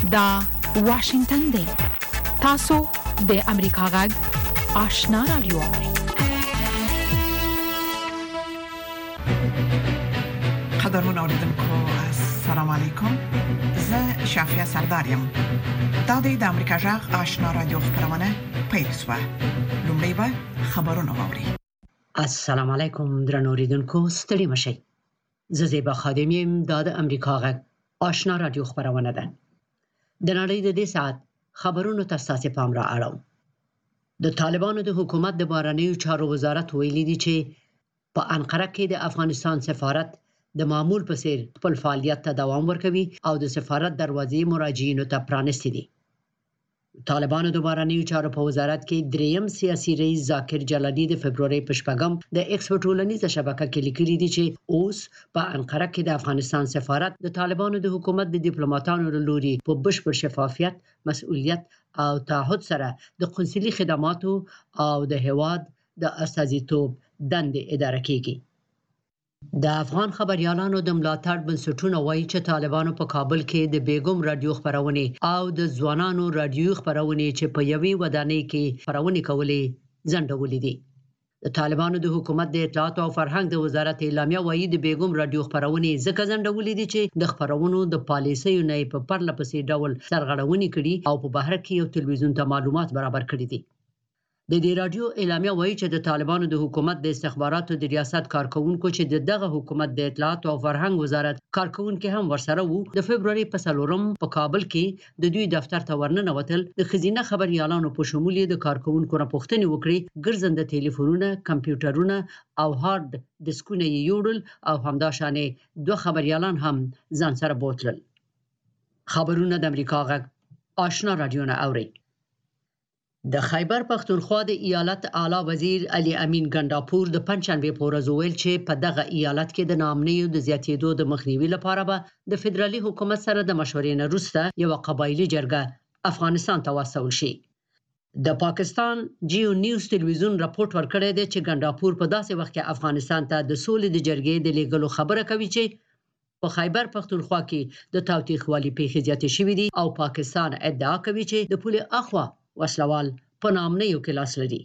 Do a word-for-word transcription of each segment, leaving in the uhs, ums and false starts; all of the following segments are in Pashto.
دا واشنگتن دی تاسو د امریکا غږ آشنا رادیو قدرمن اوریدونکو السلام علیکم زه شافیا سردارم دا د امریکا غږ آشنا رادیو خبرونه پیل شوه لومړی به خبرونه واوري. السلام علیکم درنو اوریدونکو ستړي مشئ. زه زیبا خادم یم دا د امریکا غږ آشنا رادیو خبرونه ده. د نړۍ د دې ساعت خبرونو ته ستاسو پام را اړوم. د طالبانو د حکومت د بهرنیو چارو وزارت ویلي دی چې په انقره کې د افغانستان سفارت د معمول په څیر خپل فعالیت ته دوام ورکوي او د سفارت دروازې مراجعینو ته پرانیستي دي. طالبانو د بهرنیو چارو په وزارت کې دریم سیاسي رئیس ذاکر جلالی د فبرवरी په شپږم د ایکس په ټولنیزه شبکه کې لیکلي دي چې اوس په انقره کې د افغانستان سفارت د طالبانو د حکومت د ډیپلوماټانو له لوري په بشپړ شفافیت، مسؤلیت او تعهد سره د قونسلي خدماتو او د هواد د استازیتوب دندې اداره کوي. د افغان خبريالانو د ملاتړ بنسټونه وایي چې طالبانو په کابل کې د بیګم رادیو خبرونه او د ځوانانو رادیو خبرونه چې په یوې ودانۍ کې خبرونه کولې ځنډولې دي. د طالبانو د حکومت د اطلاعات او فرهنګ د وزارت اعلامیه وایي د بیګم رادیو خبرونه ځکه ځنډولې دي چې د خبرونو د پالیسیو نه په پرله پسې ډول سرغړونې کړي او په بهر کې یو تلویزیون ته معلومات برابر کړي دي. د دې رادیو اعلامیه وایي چې د طالبانو د حکومت د استخباراتو د ریاست کارکونکو چې د دغه حکومت د اطلاعات او فرهنګ وزارت کارکونکو هم ورسره وو د فبرवरी په څلورم په کابل کې د دوی دفتر ته ورننوتل. د خزینه خبريالانو په شمول د کارکونکو نه پوښتنه وکړي، ګرځنده ټلیفونونه، کمپیوټرونه او هارد ډیسکونه یې یوړل او همداشانه دوه خبريالان هم ځان سره بوتلل. خبرونه د امریکا غږ آشنا رادیو نه اوري. د خیبر پختونخوا د ایالت اعلی وزیر علي امین ګنداپور د پنځشنبه په ورځ ویل چې په دغه ایالت کې د ناامنیو د زیاتېدو د مخنیوي لپاره به د فدرالي حکومت سره د مشورې نه وروسته یو قبایلی جرګه افغانستان ته واستول شي. د پاکستان جیو نیوز ټلویزیون راپورټ ورکړی دی چې ګنداپور په داسې وخت کې افغانستان ته د سولې د جرګې د لیږلو خبره کوي چې په خیبر پختونخوا کې د تاوتریخوالي پیښې زیاتې شوې دي او پاکستان ادعا کوي چې د پولې اخوا وسلوال په نامنیو کې لاس لري.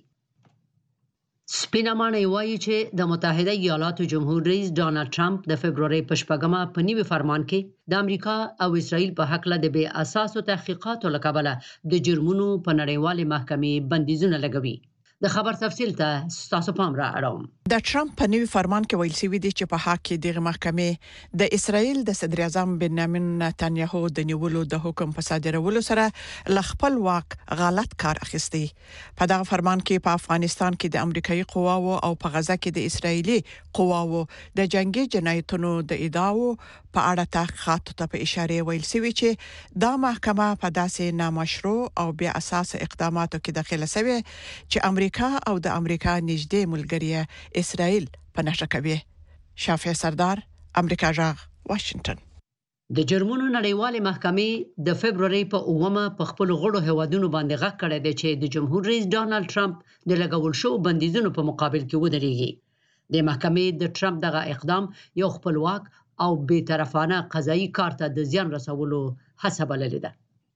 سپینمانه وایي چې د متحده ایالاتو جمهور رئیس ډانلډ ټرمپ د فبرवरी په شپږمه په نوي فرمان کې د امریکا او اسرائیل په حق له د بې اساسو تحقیقاتو لکبله د جرمونو په نړیوالې محکمې بندیزونه لګوي. د خبر تفصیل ته تاسو پام را اړوم. د ټرمپ په نوي فرمان کې ویل شوی دی چې په حق کې دغه محکمې د اسرائیل د صدر اعظم بنیامین نتنیاهو د نیولو د حکم په صادرولو سره ل خپل واک غلط کار اخیستی. په دغه فرمان کې په افغانستان کې د امریکایي قواوو او په غزه کې د اسرائیلي قواوو د جنگي جنایتونو د ادعاو په اړه تحقیقات ته په اشاره ویل شوی چې دا محکمه په داسې نامشروع او بیا اساس اقداماتو کې داخله شوی چې امریکا او د امریکا نږدې ملګری اسرائیل په نشه کوي. شافع سردار، امریکا غږ، واشنگټن. د جرمونو نړیوالې محکمې د فبرवरी په اومه په خپل غړو هوادونو باندې غږ کړی دی چې د جمهور رئیس ډانلډ ټرمپ د لګول شو بندیزونو په مقابل کې ودرېږي. د محکمې د ټرمپ دغه اقدام یو خپلواک او بی‌طرفانه قضایي کار ته د زیان رسولو هڅه بللې ده.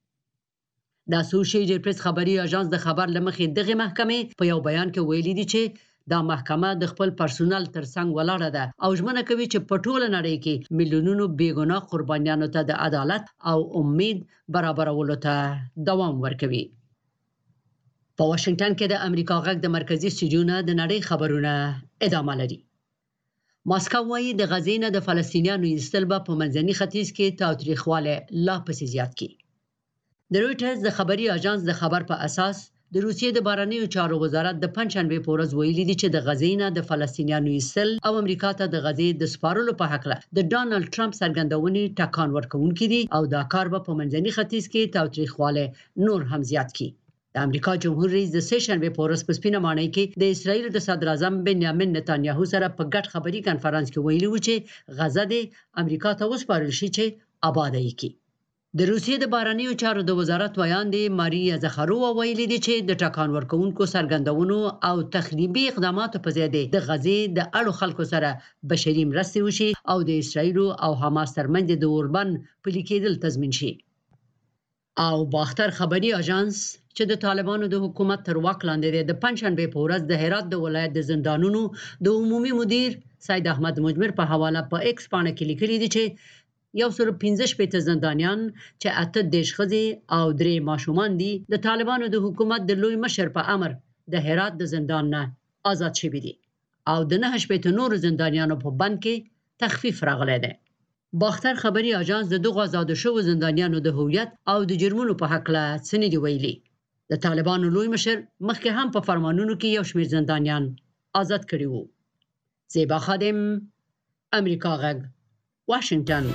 د اسوسییټډ پریس خبري اژانس د خبر لمخې دغه محکمې په یو بیان کې ویلي دي چې دا محکمه د خپل پرسونل ترڅنګ ولاړه ده او ژمنه کوي چې په ټوله نړۍ کې میلیونونو بیګناه قربانیانو ته د عدالت او امید برابرولو ته دوام ورکوي. په واشنگټن کې د امریکا غږ د مرکزی استودیو نه د نړۍ خبرونه ادامه لري. ماسکو وايي د غزې نه د فلسطینیانو ایستل به په منځني ختیځ کې تاوتریخواله لا پسې زیات کړي. د رویټرز د خبري اژانس د خبر په اساس د روسیې د بهرنیو چارو وزارت د پنځشنبه په ورځ ویلي دی چې د غزې نه د فلسطینیانو ایستل او امریکا ته د غزې د سپارلو په حق له د ډانلډ ټرمپ څرګندونې ټکان ورکوونکې دي او دا کار به په منځني ختیځ کې تاوتریخواله نور هم زیات کړي. د امریکا جمهور رئیس د سه شنبه په ورځ په سپینه مانۍ کې د اسرائیل د صدر اعظم بنیامین نتنیاهو سره په ګډ خبري کانفرنس کې ویلي و چې غزه د امریکا ته وسپارل شي چې آباد یې کړي. د روسیې د بهرنیو چارو د وزارت ویاندې ماریا زخارووا ویلي دي چې د ټکان ورکوونکو څرګندونو او تخریبي اقداماتو په ضد د غزې د اړو خلکو سره بشري مرستې وشي او د اسرائیل او حماس ترمنځ د اوربند پلي کېدل تضمین شي. او باختر خبري اژانس چې د طالبانو د حکومت تر واک لاندې د پنځشنبه په ورځ د هرات د ولایت د زندانونو د عمومي مدیر سید احمد مجمر په حواله په ایکس باندې کې لیکلي دي چې یو سل پنځه شپږ زندانیان چې اته دیش خزي او درې ماشومان دي د طالبانو د حکومت د لوی مشر په امر د هرات د زندان نه آزاد شوي دي او د نه شپږ نور زندانیانو په بند کې تخفیف راغلی دی. باختر خبري اژانس د دغه آزاد شو زندانیانو د هویت او د جرمونو په حق له څه دی ویلي. د طالبانو لوی مشر مخکې هم په فرمانونو کې یو شمېر زندانیان آزاد کړي وو. زیبا خادم، امریکا غږ، واشنگټن.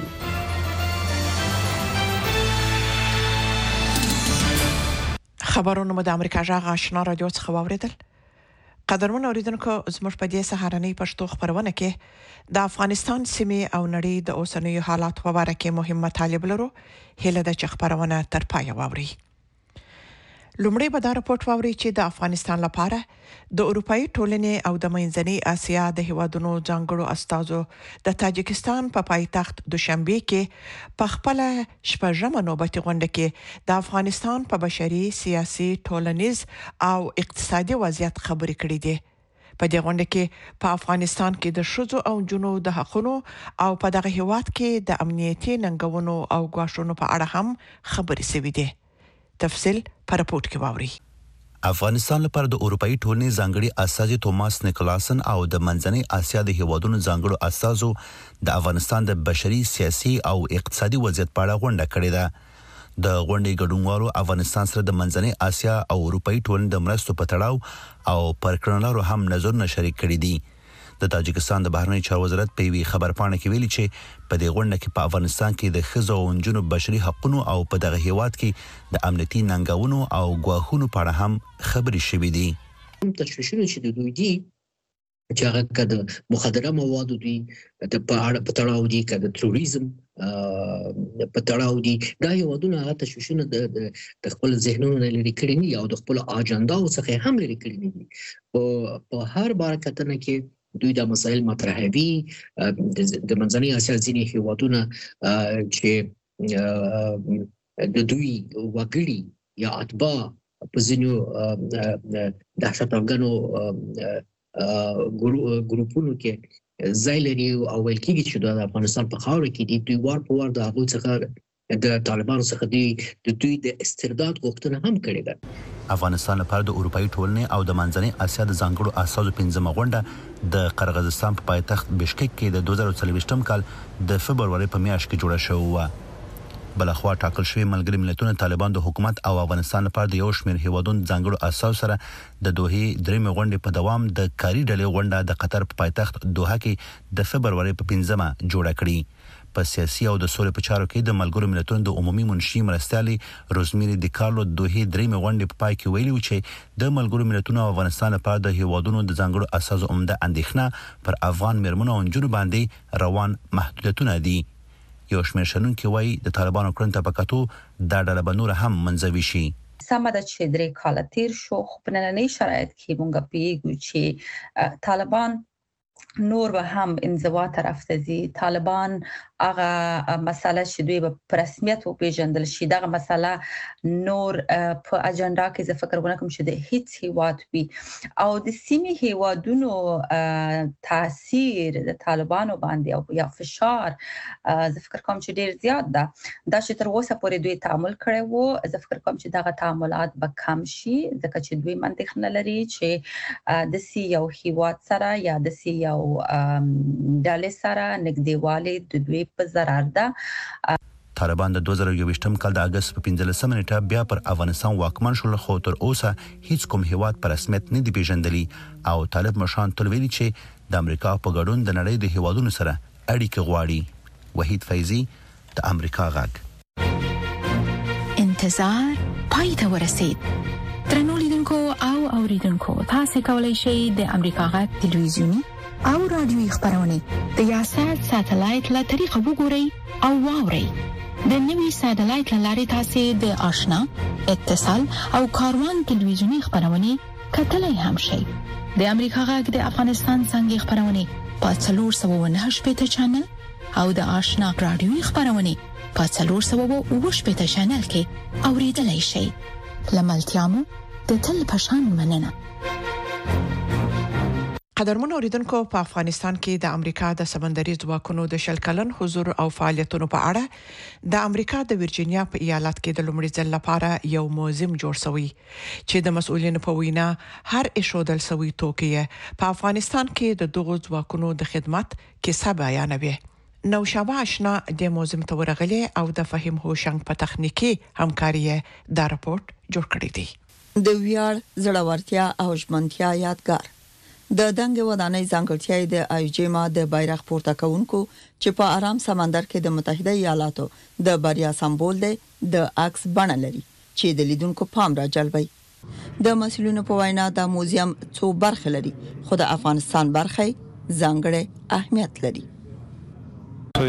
خبرونه مو د امریکا غږ آشنا رادیو څخه واوریدل. قدرمن اوریدونکو، زموږ په دې سهارنۍ پښتو خبرونه کې د افغانستان سیمې او نړۍ د اوسنیو حالات په اړه کې مهم مطالب لرو. هله د خبرونه تر پای واوري. لومړی به دا راپورټ واوري چې د افغانستان لپاره د اروپאי ټولنې او د منځنۍ اسیا د هیوادونو ځانګړو استازو د تاجکستان په پایتخت دوشنبه کې په خپل شپږمه نوبتي غونډه کې د افغانستان په بشري، سیاسي، ټولنیز او اقتصادي وضعیت خبرې کړې دي. په دې غونډه کې په افغانستان کې د شذو او جنو د حقونو او په دغه هیواد کې د امنیتي ننګونو او غواړونو په اړه هم خبرې شوې دي. تفصیل پر راپورټ کې واوري. افغانستان لپاره د اروپאי ټولنې ځانګړي استازي توماس نیکلاسن او د منځنۍ اسیا د هیوادونو ځانګړو استازو د افغانستان د بشري، سیاسي او اقتصادي وضعیت په اړه غونډه کړې ده. د غونډې ګډونوالو افغانستان سره د منځنۍ اسیا او اروپאי ټولنې د مرستو په تړاو او پر کړنلارو هم نظرونه شریک کړي دي. د تاجکستان د بهرنی چارو وزارت په وی خبرپاڼه کې ویلي چې په دې غونډه کې په افغانستان کې د ښځو او نجونو بشري حقوقو او په دغه هیواد کې د امنیتي ننګونو او غواخونو په اړه هم خبرې شوې دي. تشویشونه چې د دوی دي چې هغه کده مخدره مواد دي د په تړاو دي، کده تروریزم په تړاو دي، دا هیوادونه هغه تشویشونه د خپل ذهنونو لري کړي دي او د خپل اجنډا څخه هم لري کړي دي. په هر بار کتنه کې دوی د مسایل مطرحوي. د منځنۍ اسیا ځینې هیوادونه چې د دوی وګړي یا اتباع په ځینو دهشت افغانو ګروپونو کې ځای لري او ویل کېږي چې د افغانستان په خاوره کې دي. دوی وار په وار د هغوی څخه د طالبانو څخه دی د دوی د استرداد غوښتنه هم کړې ده. افغانستان لپاره د اروپאי ټولنې او د منځنۍ اسیا د ځانګړو استازو پنځمه غونډه د قرغیزستان په پایتخت بشکک کې د دوه زره څلوېښتم کال د فبرवरी په میاشت کې جوړه شوې و. بلخوا ټاکل شوی ملګري ملتونو طالبان د حکومت او افغانستان لپاره د یو شمېر هیوادونو ځانګړو استازو سره د دوحې درېمه غونډه په دوام د کاري ډلې غونډه د قطر په پایتخت دوحه کې د فبرवरी په پنځمه جوړه کړې. په سیاسي او د سولې په چارو کې د ملګرو ملتونو د عمومي منشي مرستیالي روزمیری دی کارلو دوحې درېمه غونډه په پای کې ویلي و چې د ملګرو ملتونو او افغانستان لپاره د هیوادونو د ځانګړو اساسو عمده اندېښنه پر افغان میرمنو او نجونو باندې روان محدودیتونه دي. یو شمېر شنونکي وایي د طالبانو کړنو ته په کتو دا ډله به نوره هم منځوي شي. سمه ده چې درې کاله تیر شو، خو په نننۍ شرایط کې مونږ پیږو چې طالبان نور به هم انزوا طرف ته ځي. طالبان هغه مسله چې دوی په رسمیت وپیژندل شي، دغه مسله نور په اجنډا کې زه فکر کوم چې د هیڅ هیواد وي او د سیمې هیوادونو تاثیر د طالبانو باندې او یا فشار زه فکر کوم چې ډیر زیات ده. دا چې تر اوسه پورې دوی تعامل کړی وو، زه فکر کوم چې دغه تعاملات به کم شي ځکه چې دوی منطق نه لري چې د سی یو هیواد سره یا د سی یو ډلې سره نږدېوالی د دوی په ضرر ده. طالبان د دوه زره یوویشتم کال د اگست په پنځلسمه نیټه بیا پر افغانستان واکمن شول، خو تر اوسه هیڅ کوم هیواد په رسمیت نه دی پیژندلی او طالب مشران تل ویلي چې د امریکا په ګډون د نړۍ د هیوادونو سره اړیکې غواړي. وحید فیضی، د امریکا غږ. انتظار پای ته ورسید. درنو لیدونکو او اوریدونکو، تاسو کولی شئ د امریکا غږ ټلویزیونی او رادیوي خبرونه د یاشر ساتلایت له طریقو وګورئ او واورئ. د نوي ساتلایت لارې تاسو د آشنا، اتصال او کاروان ټلویزیونی خبرونه کتلای هم شئ. د امریکا غږ د افغانستان څنګه خبرونه په څلور سوه و نهه شپږ چنل او د آشنا رادیوي خبرونه په څلور سوه اووه شپږ چینل کې اوریدلای شئ. لملتيامو د تل پشان مننه. قدرمن اوریدونکو، په افغانستان کې د امریکا د سمندري ځواکونو د شل کلن حضور او فعالیتونو په اړه د امریکا د ورجینیا په ایالت کې د لومړي ځل لپاره یو موزیم جوړ شوی چې د مسؤلینو په وینا هر ایشودل سوی توکي په افغانستان کې د دغو ځواکونو د خدمت کیسه بیانوي. نو شابه آشنا د موزیم ته ورغلي او د فهم هوشنګ په تخنیکی همکاري دا راپورټ جوړ کړی دی. د ویاړ زړورتیا او ژمنتیا یادګار د دنګ ودانۍ ځانګړتیا د ایوجیما د بیرغ پورته کوونکو چې په آرام سمندر کې د متحده ایالاتو د بریا سمبول دی د عکس بڼه لري چې د لیدونکو پام را جلبوي. د مسؤلینو په وینا د موزیم څو برخې لري، خو د افغانستان برخه ځانګړې اهمیت لري. د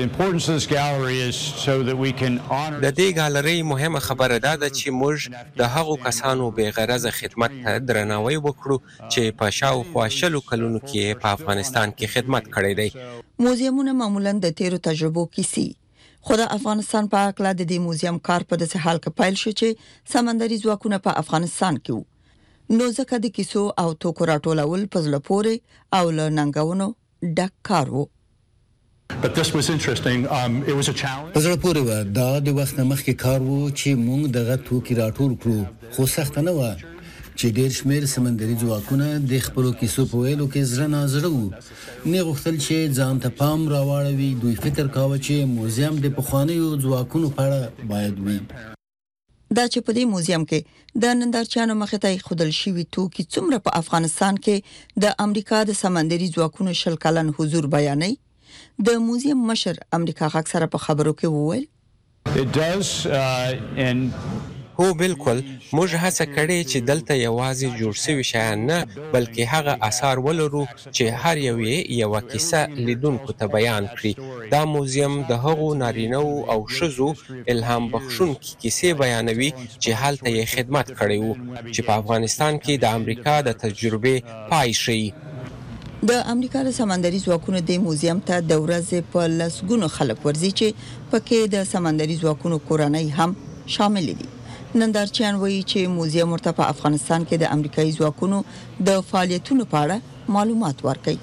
دې ګالري مهمه خبره ده چې موږ د هغو کسانو بې غرضه خدمت ته درناوی وکړو چې په شاوخوا شلو کلونو کې په افغانستان کې خدمت کړی دی. موزیمونه معمولاً د تیرو تجربو کیسې، خو د افغانستان په اړه د دې موزیم کار په داسې حال کې پیل شو چې سمندري ځواکونه په افغانستان کې وو. نو ځکه د کیسو او توکو راټولول په زړه پورې او له ننګونو ډک کار وو. But this was interesting. Um, it was a challenge. زړه پورې و. دا د وخت مخکې کار وو چې موږ دغه توکي راټول کړو، خو سخت نه و چې ډېر شمېر سمندري ځواکونه د خپلو کیسو په ویلو کې زړه نازړه وو. نه غوښتل چې ځان ته پام راواړوي. دوی فکر کاوه چې موزیم د پخوانیو ځواکونو په اړه باید وي. دا چې په دې موزیم کې د نندارچیانو مخې ته خودل شوی توکي څومره په افغانستان کې د امریکا د سمندري ځواکونو شل کلن حضور بیانوي. د موزیم مشر امریکا غاک سره په خبرو کې وویل It does uh, and هو بالکل موږ هڅه کړې چې دلته یوازې جوړ شوي شیان نه بلکې هغه آثار ولرو چې هر یو یې یو کیسه لیدونکو ته بیان کړي. دا موزیم د هغو نارینه‌و او ښځو الهام بخښونکي کیسې بیانوي چې هلته یې خدمت کړی وو چې په افغانستان کې د امریکا د تجربې پای شي. د امریکا د سمندري ځواکونو د موزیم ته د ورځې په لسګونو خلک ورځي چې پکې د سمندري ځواکونو کورنۍ هم شامل دي. نندارچیان وایي چې موزیم ورته په افغانستان کې د امریکایي ځواکونو د فعالیتونو په اړه معلومات ورکوي.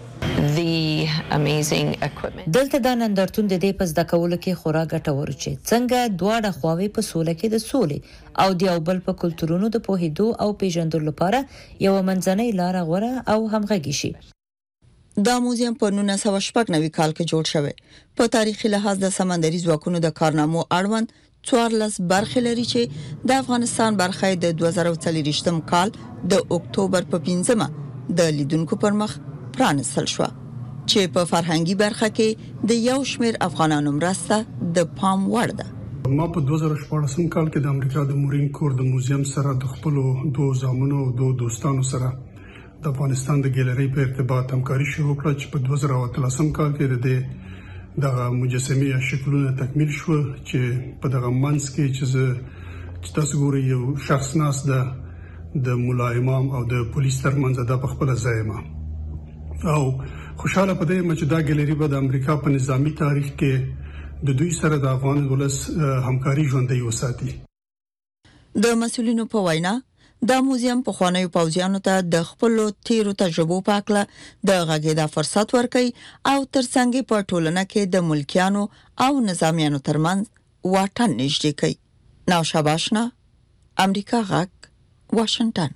دلته دا نندارتون د دې پس د کولو کې خورا ګټور چې څنګه دواړه خواوې په سوله کې د سولې او د یو بل په کلتورونو د پوهېدو او پیژندلو لپاره یو منځنۍ لار غوره او همغږي شي. دا موزیم په نولس سوه شپږ نوي کال کې جوړ شوی. په تاریخي لحاظ د سمندري ځواکونو د کارنامو اړوند څوارلس برخې لري چې د افغانستان برخه د دوه زره څلوېښتم کال د اکتوبر په پنځمه د لیدونکو پر مخ پرانستل شو چې په فرهنګي برخه کې د یو شمېر افغانانو مرسته د پام وړ ده. ما په دوه زره شپاړسم کال کې د امریکا د مورین کور د موزیم سره د خپل دوه زامنو او دوه دوستانو سره د افغانستان د ګیلري په ارتباط همکاري شروع کړه چې په دوه زره اتلسم کال کې د دغه مجسمه یا شکلونه تکمیل شو چې په دغه منځ کې چې چې تاسو ګورئ یو شخص ناس ده د مولا امام او د پولیس ترمنځ د خپل ځای ما او خوشاله پدې چې دا ګیلري به د امریکا په نظامی تاریخ کې د دوی سره د افغان ولس همکاري ژوندۍ وساتي. د مسؤلینو په وینا دا موزیم په خوانیو پوځیانو ته د خپل تیرو تجربو په اړه د غږیدا فرصت ورکړي او ترڅنګ په ټولنه کې د ملکیانو او نظامیانو ترمنځ واټن نږدې کوي. نو شاباشنا امریکا غږ واشنگټن.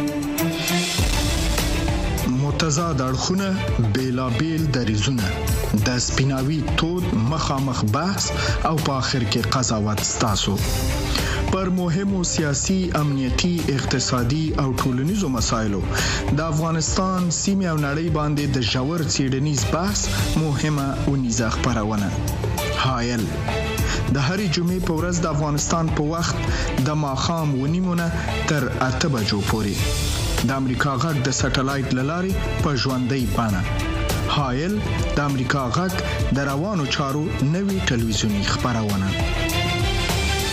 متضاد اړخونه بیلابیل دریزونه د سپیناوي تود مخامخ بحث او په اخر کې قضاوت ستاسو پر مهمو سیاسي، امنیتي، اقتصادي او ټولنیزو مسایلو د افغانستان سیمه او نړۍ باندې د ژور څېړنیز بحث مهمه ونیزه خبرونه. حایل د هرې جمعې په ورځ د افغانستان په وخت د ماښام ونیمونه تر اته بجو پورې د امریکا غږ د سټلایټ لارې په ژوندۍ بڼه. حایل د امریکا غږ د روانو چارو نوې ټلویزیونی خبرونه.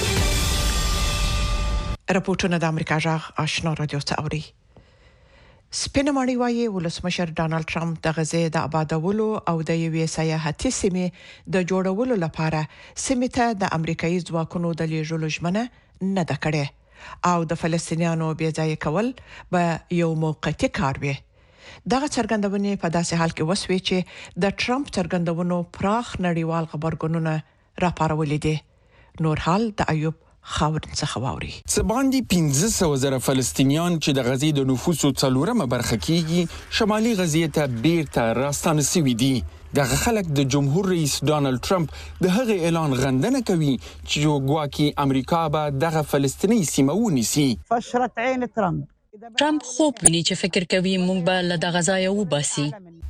راپورټونه د امریکا غږ آشنا رادیو ته اوري. سپینماړي وايي ولسمشر ډانلډ ټرمپ د غزې د آبادولو او د یوې سیاحتي سیمې د جوړولو لپاره سیمې ته د امریکایي ځواکونو د لیږلو ژمنه نه ده کړې او د فلسطینیانو بې ځای کول به یو موقتي کار وي. دغه څرګندونې په داسې حال کې وسوي چې د ټرمپ څرګندونو پراخ نړیوال خبرګونونه راپارولې دي. نور حال د ایوب خاورن څخه واوري. سباندی پنځه سوه زره فلسطینیان چې د غزې د نفوسو څلورمه برخه کېږي شمالي غزې ته بیرته راستانه شوي دي. دغه خلک د جمهور رئیس ډانلډ ټرمپ د هغه اعلان غندنه کوي چې ګواکې امریکا به دغه فلسطیني سیمه ونیسي. فشرت عین ټرمپ ټرمپ خوب ویني چې فکر کوي موږ به له دغه ځایه وباسي.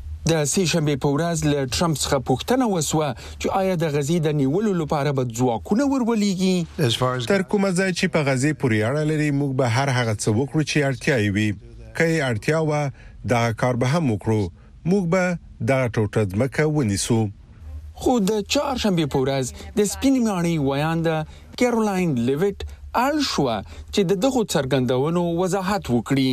د سې شنبې په ورځ له ټرمپ څخه پوښتنه وسوه چې آیا د غزې د نیولو لپاره به ځواکونه ورولېږي. تر کومه ځای چې په غزې پورې اړه لري موږ به هر هغه څه وکړو چې اړتیا یې وي. که یې اړتیا وه دا کار به هم وکړو. موږ به دغه ټوټه ځمکه ونیسو. خو د چهارشنبې په ورځ د سپینماړي ویانده کیرولاین لیویټ اړ شو چې دغه څرګندونو وضاحت وکړي.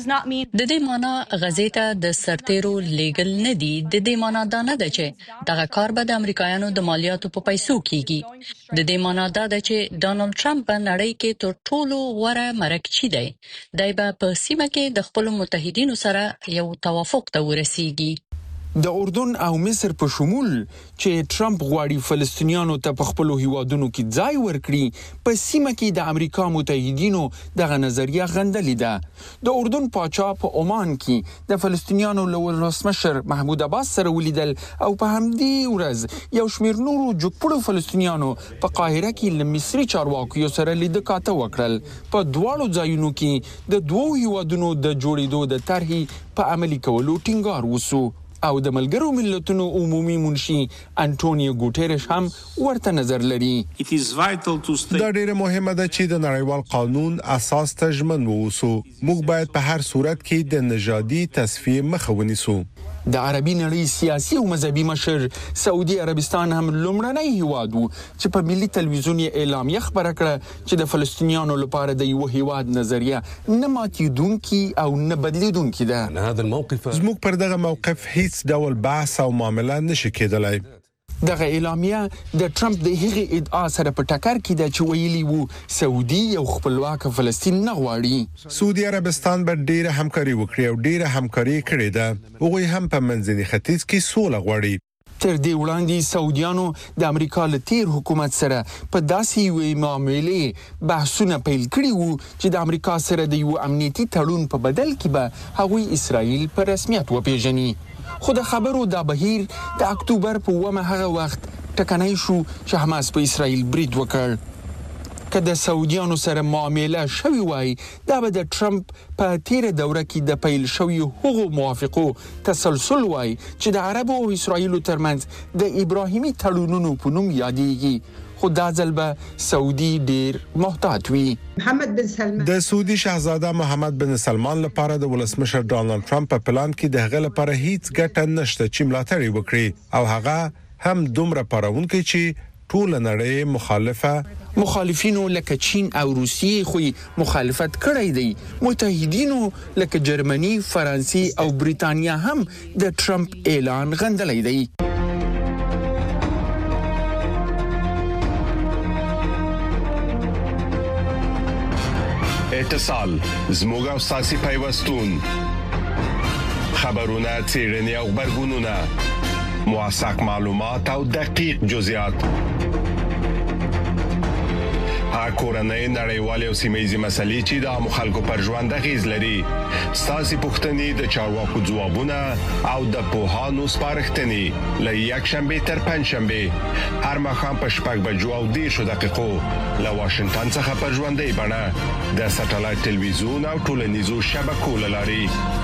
د دې معنی غزې ته د سرتیرو لیګل نه دي. د دې معنی دا نه ده چې دغه کار به د امریکایانو د مالیاتو په پیسو کیږي. د دې معنی دا ده چې ډانلډ ټرمپ په نړۍ کې تر ټولو غوره مرکچی دی. دای به په سیمه کې د خپل متحدینو سره یو توافق ته ورسیږي. د اردن او مصر په شمول چې ټرمپ غواړي فلسطینیانو ته په خپل هیوادونو کې ځای ورکړي په سیمه کې د امریکا متحدینو دغه نظریه غندلې ده. د اردن پاچا په عمان کې د فلسطینیانو له ولسمشر محمود عباس سره ولیدل او په همدې ورځ یو شمېر نورو جګپړو فلسطینیانو په قاهره کې له مصري چارواکیو سره لیدکاته وکړل. په دواړو ځایونو کې د دوو هیوادونو د جوړېدو د طرحې په عملي کولو ټینګار وسو او د ملګرو ملتونو عمومي منشي انټونیو ګوټيريش هم ورته نظر لري. دا ډیره مهمه ده چې د نړیوال قانون اساس ته ژمن ووسو. موږ باید په هر صورت کې د نژادي تصفیه مخه ونیسو. د عربي نړۍ سیاسي او مذهبي مشر سعودي عربستان هم لومړنی هیواد وو چې په ملي تلویزیون اعلامیه خبره کړه چې د فلسطینیانو لپاره د یو هیواد نظریه نه ماتیدونکي او نه بدلیدونکي ده. زموږ پر دغه موقف هیڅ ډول بحث او معامله نشي کېدلای. دغه اعلامیه د ټرمپ د هغې ادعا سره په ټکر کې ده چې ویلي وو سعودي یو خپلواک فلسطین نه غواړي. سعودي عربستان به ډیره همکاري وکړي او ډیره همکاري کړې ده. هغوی هم په منځني ختیځ کې سوله غواړي. تر دې وړاندې سعودیانو د امریکا له تیر حکومت سره په داسې یوې معاملې بحثونه پیل کړي وو چې د امریکا سره د یو امنیتي تړون په بدل کې به هغوی اسرائیل په رسمیت وپیژني. خو د خبرو دا بهیر د اکتوبر په اوومه هغه وخت ټکنی شو چې حماس په اسرائیل برید وکړ. که د سعودیانو سره معامله شوی وای دا به د ټرمپ په تیره دوره کې د پیل شوی هغو موافقو تسلسل وای چې د عربو او اسرائیلو ترمنځ د ابراهیمي تړونونو په نوم یادېږي. خو دا ځل به سعودي ډیر محتاط وي. محمد بن سلمان د سعودي شاهزاده محمد بن سلمان لپاره د ولسمشر ډانلډ ټرمپ په پلان کې د هغه لپاره هیڅ ګټه نشته چې ملاتړ وکړي او هغه هم دومره پارونکي چې ټول نړۍ مخالفه مخالفینو لکه چین او روسیې خو مخالفت کړی دی. متحدینو لکه جرمني، فرانسې او بریتانیا هم د ټرمپ اعلان غندلی دی. اتصال زموږ او ساسي پیوستون خبرونه چیرنی او خبرګونونه موثق معلومات او دقیق جزئیات کورنۍ نړیوالې او سیمه‌یزې مسلې چې د عامو خلکو پر ژوند اغیز لري. ستاسو پوښتنې د چارواکو ځوابونه او د پوهانو سپارښتنې له یک شنبه تر پنځ شنبه هر ماښام په شپږ بجو او دېرشو دقیقو له واشنگټن څخه پر ژوندۍ بڼه د سټلایټ ټلویزیون او ټولنیزو شبکو له لارې.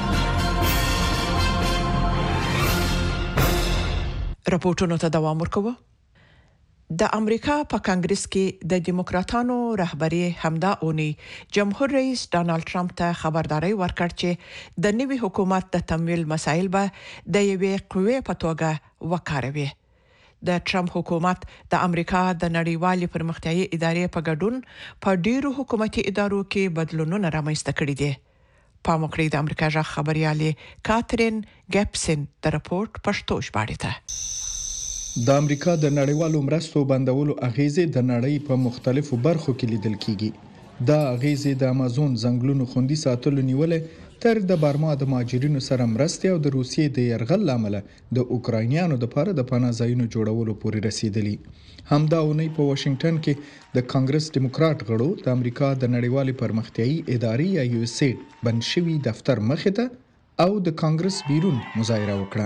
راپورټونو ته دوام ورکوه. د امریکا په کانګرس کې د دیموکراتانو رهبری همدا اونۍ جمهور رئیس ډانلډ ټرمپ ته خبرداري ورکړ چې د نوي حکومت د تمویل مسایل به د یوې قوې په توګه وکاروي. د ټرمپ حکومت د امریکا د نړیوالې پرمختیایي ادارې په ګډون په ډیرو حکومتي ادارو کې بدلونونه رامنځته کړي دي. پاموکړی د امریکا ژغ خبريالي کاترین ګپسن د راپورټ پښتو ژباړه ده. د امریکا د نړیوالو مرستو بندولو اغیزې د نړۍ په مختلفو برخو کې لیدل کیږي. دا اغیزې د امازون ځنګلونو خوندي ساتلو نیولې تر د بارما د ماجرینو سره مرستې او د روسیې د يرغل لامل د اوکراینیانو د لپاره د پناه ځایونو جوړولو پورې رسیدلی. همدا اونۍ په واشنگټن کې د کانګرس ډیموکرات غړو د امریکا د نړیوالې پرمختیایي ادارې یا یو اس ایډ بنشوي دفتر مخې ته او د کانګرس بیرون مظاهره وکړه.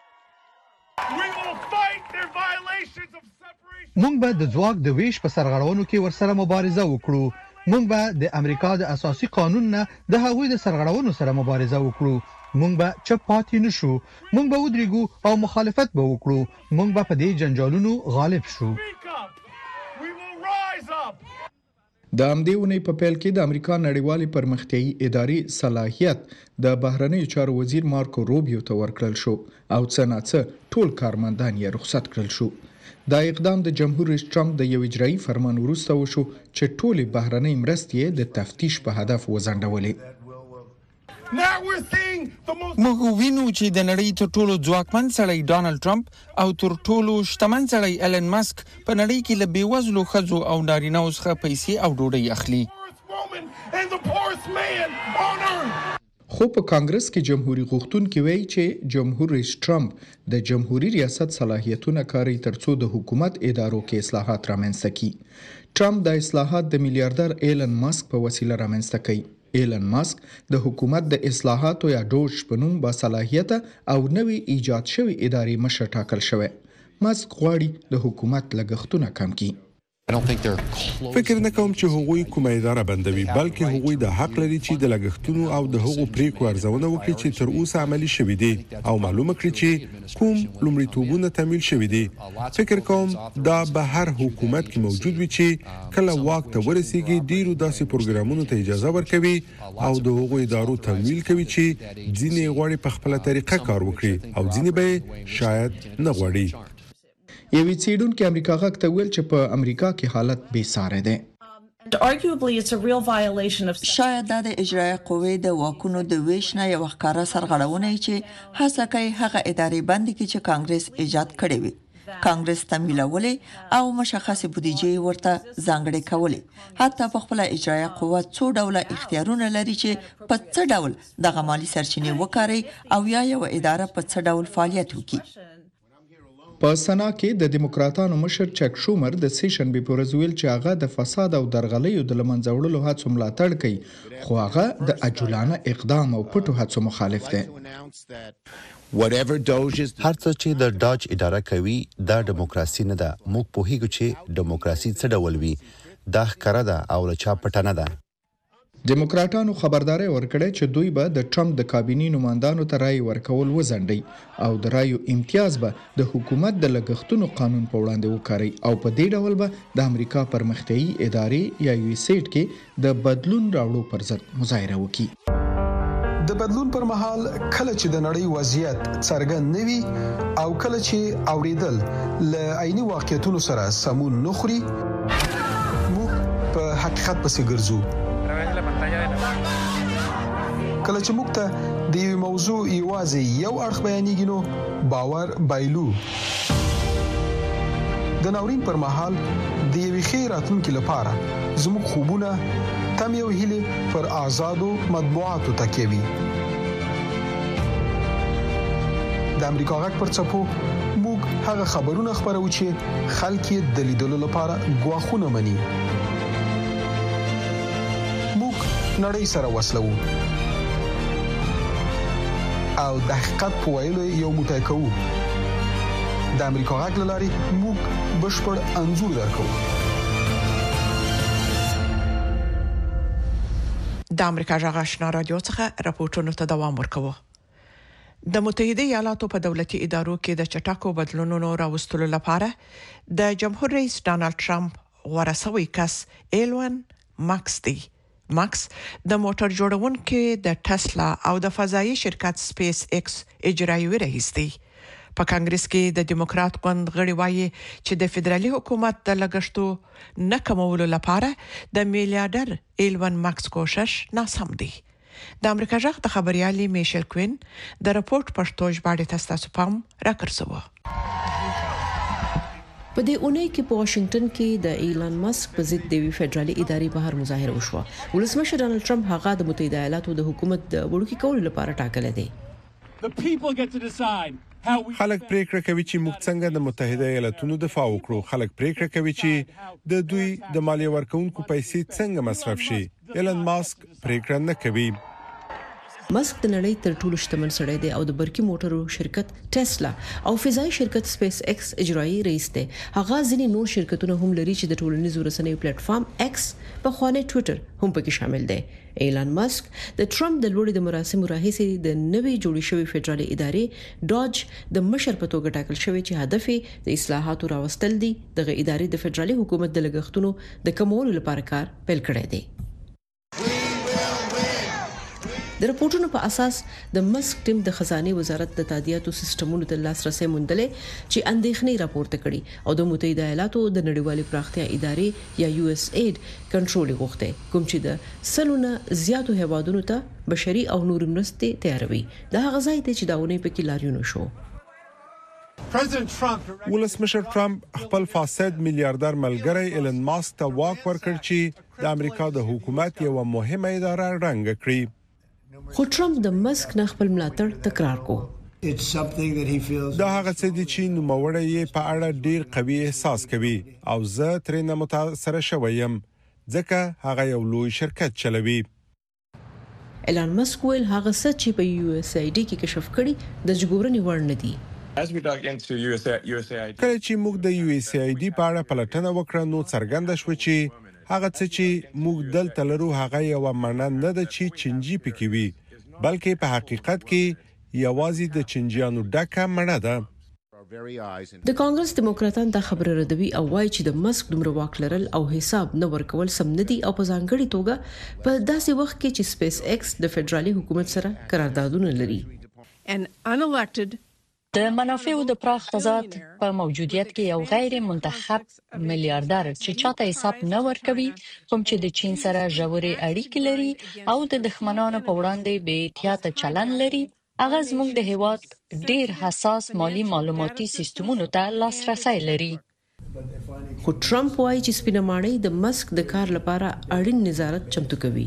مونږ به د ځواک د ویش په سرغړونو کې ورسره مبارزه وکړو. مونږ به د امریکا د اساسي قانون نه د هغوی د سرغړونو سره مبارزه وکړو. مونږ به چپ پاتې نشو. مونږ به ودرېږو او مخالفت به وکړو. مونږ به په دې جنجالونو غالب شو. د همدې اونۍ په پیل کې د امریکا نړیوالې پرمختیایي ادارې صلاحیت د بهرنیو چارو وزیر مارکو روبیو ته ورکړل شو او څه ناڅه ټول کارمندان یې رخصت کړل شو. دا اقدام د جمهور رئیس ټرمپ د یو اجرایي فرمان وروسته وشو چې ټولې بهرنۍ مرستې د تفتیش په هدف وځنډولې. موږ وینو چې د نړۍ تر ټولو ځواکمن سړی ډانلډ ټرمپ او تر ټولو شتمن سړی ایلن ماسک په نړۍ کې له بیوزلو ښځو او نارینه‌و څخه پیسې او ډوډۍ اخلي. خو په کانګرس کې جمهوریت غوښتونکي وایي چې جمهور رئیس ټرمپ د جمهوریت ریاست صلاحیتونه کاروي ترڅو د حکومت ادارو کې اصلاحات رامنځته کړي. ټرمپ د اصلاحات د میلیارډر ایلن ماسک په وسیله رامنځته کوي. ایلن ماسک د حکومت د اصلاحاتو یا ډوج په نوم با صلاحیت او نوې ایجاد شوی ادارې مشر ټاکل شوی. ماسک غواړي د حکومت لګښتونه کم کړي. فکر نه کوم چې هغوی کومه اداره بندوي، بلکې هغوی د حق لري چې د لګښتونو او د هغو پریکړو ارزونه وکړي چې تر اوسه عملي شوي دي او معلومه کړي چې کوم لومړیتوبونه تمویل شوي دي. فکر کوم دا به هر حکومت کې موجود وي چې کله واک ته ورسیږي ډیرو داسې پروګرامونو ته اجازه ورکوي او د هغو ادارو تمویل کوي چې ځینې غواړي په خپله طریقه کار وکړي او ځینې به شاید نه غواړي. یوې څېړونکې امریکا غږ ته ویل چې په امریکا کې حالت بې ساری دی. شاید دا د اجرایه قوې د واکونو د ویش نه یو ښکاره سرغړونه چې هڅه کوي هغه ادارې بند کړي چې کانګرس ایجاد کړي وي. کانګرس تمویلولې او مشخصه بودیجه ورته ځانګړې کولې. حتی په خپل اجرایه قوه څو ډوله اختیارونه لري چې په څه ډول د مالی سرچینې وکاري او یا یو اداره په څه ډول فعالیت وکړي. په سنا کې د دیموکراتانو مشر چک شومر د سیشن به پورز ویل چې هغه د فساد او درغلیو د لمنځه وړلو هڅو ملاتړ کوي، خو هغه د عجولانه اقدام او پټو هڅو مخالف دی. هر څه چې د ډاج اداره کوي دا دیموکراسي نه ده. موږ پوهیږو چې دیموکراسي څه ډول وي. دا ښکاره ده او له چا پټه نه ده. دیموکراتانو خبرداري ورکړه چې دوی به د ټرمپ د کابینې نمائندانو ته رائے ورکول وزنډي او د رائے امتیاز به د حکومت د لګښتونو قانون په وړاندې وکړي او په دې ډول به د امریکا پرمختیایي ادارې یا یو اس ایډ کې د بدلون راوړو پر ضد مظاهره وکړي. د بدلون پر مهال کله چې د نړۍ وضعیت څرګند نوي او کله چې اوریدل ل عیني واقعیتونو سره سمون نخري، موږ په حقیقت پسې ګرځو. کله چې موږ ته د یو موضوع یوازې یو اړخ بیانېږي نو باور بایلو. د ناورین پر مهال د یوې ښې راتلونکې لپاره زموږ خوبونه تم یو هیله پر آزادو مطبوعاتو تکیه وي. د امریکا غږ پر څپو موږ هغه خبرونه خبرو چې خلک یې د لیدلو لپاره غواخونه مني. موږ نړۍ سره وصلو او د حقیقت په ویلو یو موټی کوو. د امریکا غږ لاري موږ بشپړ انځور درکو. د امریکا غږ آشنا رادیو څخه راپورټونه ته دوام ورکوي. د متحده ایالاتو په دولتي ادارو کې د چټکو بدلونونو راوستلو لپاره د جمهور رئیس ډانلډ ټرمپ ورسوي کس ایلون ماسک دی. ماکس د موټر جوړونکو د ټسلا او د فضایي شرکت سپیس ایکس اجرایي رئیس دی. په کانګرس کې د دیموکرات ګوند غړي وایي چې د فدرالي حکومت د لګښتو نه کمولو لپاره د میلیارډر ایلون ماسک کوشش ناسم دی. د امریکا جغ د خبريالي میشل کوین د راپورټ پښتو ژباړه تاسو پام راکړسو. په دې اونۍ کې په واشنگټن کې د ایلان ماسک په ضد د فدرالي ادارې بهر مظاهره وشوه. ولسمشر ډانلډ ټرمپ هغه د متحده ایالاتو د حکومت د وړوکی کولو لپاره ټاکل دی. خلک پریکړه کوي چې موږ څنګه د متحده ایالاتونو دفاع وکړو. خلک پریکړه کوي چې د دوی د مالیه ورکونکو پیسې څنګه مصرف شي. ایلان ماسک پریکړه نه کوي. ماسک د نړۍ تر ټولو شتمن سړی دی او د برقي موټرو شرکت ټسلا او فضائي شرکت سپیس ایکس اجرایی رئیس دی. هغه ځینې نور شرکتونه هم لري چې د ټولنیزو رسنیو پلیټ فارم ایکس په خوانه ټوئیټر هم پکې شامل دی. ایلان ماسک د ټرمپ د لوړې د مراسمو راهیسې د نوې جوړې شوې فدرالي ادارې ډاج د مشر په توګه ټاکل شوی چې هدف یې د اصلاحاتو راوستل دي. دغه ادارې د فدرالي حکومت د لګښتونو د کمولو لپاره کار پیل کړی دی. د راپورټونو په اساس د مسک ټیم د خزانه وزارت د تادیاتو سیستمونو ته لاسرسي موندلې چې اندېښنې راپورته کړي او د متحده ایالاتو د نړیوالې پراختیا ادارې یا یو اس اید کنټرول غوښته کوم چې د سلونه زیاتو هیوادونو ته بشري او نور مرستې تیاروي. دا هغه ځای دی چې داونه پکې لاریون شو. ولسمشر ټرمپ خپل فاسد میلیارډر ملګری ایلن ماسک ته واک ورکړ چې د امریکا د حکومت یو مهمه اداره رنګ کړي. خو ټرمپ د مسک نه خپل ملاتړ تکرار کو. دا هغه څه دي چې نوموړی یې په اړه ډیر قوي احساس کوي او زه ترې نه متاثر شوم ځکه هغه یو لوی شرکت چلوي. ایلان مسک ویل هغه څه چې په یو اس ای ډي کې کشف کړي د جګورنې وړ نه دي. کله چې موږ د یو اس ای ډي په اړه پلټنه وکړه نو څرګنده شو چې هغه څه چې موږ دلته لرو هغه یو معنا نه ده چې چنجي پکې وي بلکې په حقیقت کې یوازې د چنجیانو ډکه مړه ده. د کانګرس دیموکراتان دا خبره ردوي او وايي چې د مسک دومره واک لرل او حساب نه ورکول سم نه دي او په ځانګړي توګه په داسې وخت کې چې سپیس ایکس د فدرالي حکومت سره قراردادونه لري. د منافعو د پراخ تضاد په موجودیت کې یو غیر منتخب میلیارډر چې چاته حساب نه ورکوي کوم چې د چین سره ژورې اړیکې لري او د دښمنانو په وړاندې بې احتیاطه چلن لري هغه زموږ د هیواد ډیر حساس مالی معلوماتي سیستمونو ته لاسرسي لري. خو ټرمپ وايي چې سپینه ماڼۍ د مسک د کار لپاره اړین نظارت چمتو کوي.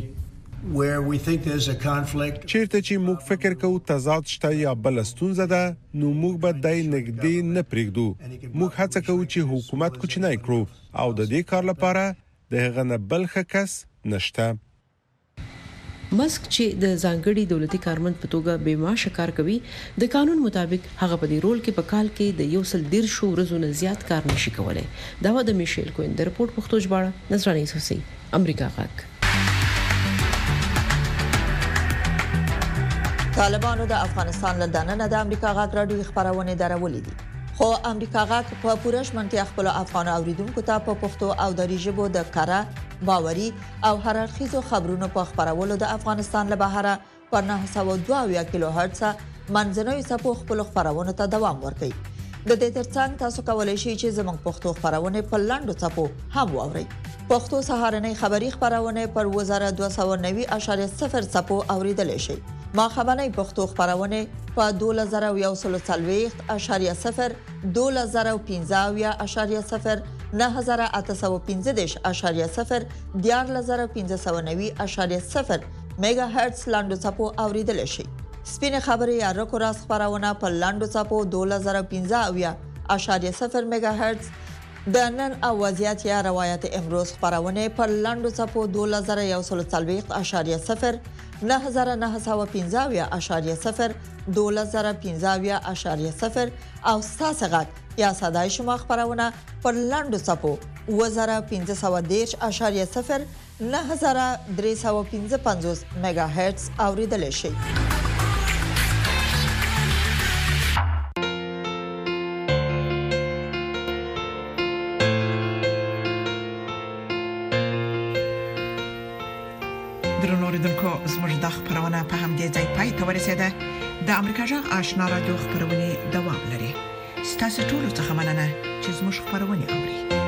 چیرته چې موږ فکر کوو تضاد شته یا بل ستونزه ده نو موږ به دای نګدي نه پریږدو. موږ هڅه کوو چې حکومت کوچنی کړو او د دې کار لپاره د هغه نه بل خکس نشته. مسک چې د ځانګړي دولتي کارمند په توګه به معاش کار کوي د قانون مطابق هغه په دې رول کې په کال کې د یو سل ډیر شو ورځو نه زیات کار نشي کولای. دا و د میشل کوین د رپورت پښتو ژباړه نصراني سوسي امریکا غاک. طالبانو د افغانستان له دننه د امریکا غاک راډیو خبرونه درولې دي خو امریکا غاک په پوره شمنتیا خپل افغان اوریدونکو ته په پښتو او دری ژبه د کارا باوري او هررخیزو خبرونو په خبرولو د افغانستان له بهره پر نه سوه دوه کیلو هرتز منځنوي سپو خپل خبرونه ته دوام ورکړي. د دې ترڅنګ تاسو کولای شئ چې زموږ پښتو خبرونه په لاندو سپو هم واورئ. پښتو سهارنۍ خبری خبرونه پر وزاره دوه سوه نوي اعشاریه صفر سپو اوریدل شي. ما خبرنۍ پښتو خبرونه په دوه زره یو سل څلوېښت اعشاریه صفر دوه زره پنځه اعشاریه صفر نه زره اته سوه پنځه اعشاریه صفر دیار زره پنځه سوه نوي اعشاریه صفر میگا هرتز لاندو چپو اوریدل شي. سپینه خبري یا رکو راس خبرونه په لاندو چپو دوه زره پنځه اعشاریه صفر میگا هرتز د نن اوازيات یا روایت امروز خبرونه په لاندو چپو دوه زره یو سل څلوېښت اعشاریه صفر نه زره نه سوه پنځه اعشاریه صفر دوه زره پنځه اعشاریه صفر او ساسغت یا صداي شما خبرونه پر لاندو چپو و زره پنځه سوه دېرش اعشاریه صفر نه زره درې سوه پنځه پنځوس میگا هرتز اوریدل شي. درنوریدونکو زموږ د خبرونه په همدې ځای پای ته ورسیده. د امریکا جغ آشنا رادیو خبرونه دوام لري. ستاسو ټول څه مننه چې زموږ خبرونه اوري.